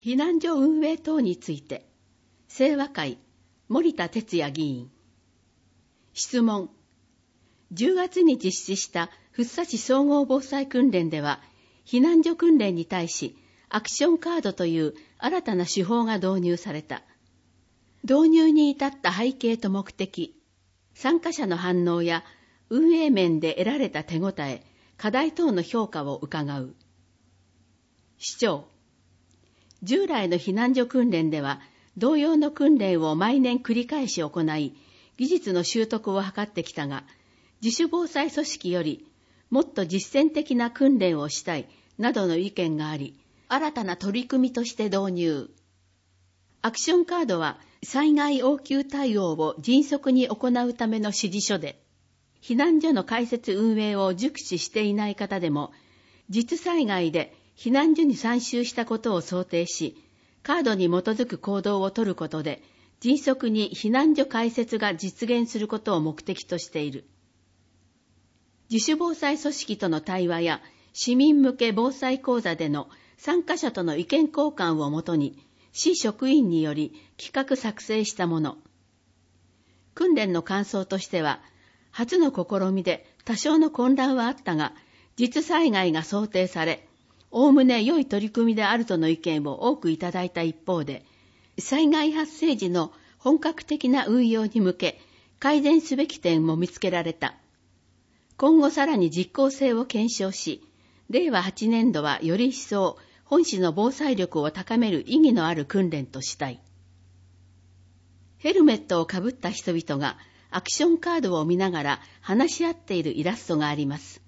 避難所運営等について、清和会、森田哲也議員。質問。10月に実施した福生市総合防災訓練では、避難所訓練に対し、アクションカードという新たな手法が導入された。導入に至った背景と目的、参加者の反応や運営面で得られた手応え、課題等の評価を伺う。市長。従来の避難所訓練では、同様の訓練を毎年繰り返し行い、技術の習得を図ってきたが、自主防災組織より、もっと実践的な訓練をしたい、などの意見があり、新たな取り組みとして導入。アクションカードは、災害応急対応を迅速に行うための指示書で、避難所の開設運営を熟知していない方でも、実災害で避難所に参集したことを想定し、カードに基づく行動を取ることで、迅速に避難所開設が実現することを目的としている。自主防災組織との対話や、市民向け防災講座での参加者との意見交換をもとに、市職員により企画作成したもの。訓練の感想としては、初の試みで多少の混乱はあったが、実災害が想定され、おおむね良い取り組みであるとの意見を多くいただいた一方で、災害発生時の本格的な運用に向け、改善すべき点も見つけられた。今後さらに実効性を検証し、令和8年度はより一層、本市の防災力を高める意義のある訓練としたい。ヘルメットをかぶった人々がアクションカードを見ながら話し合っているイラストがあります。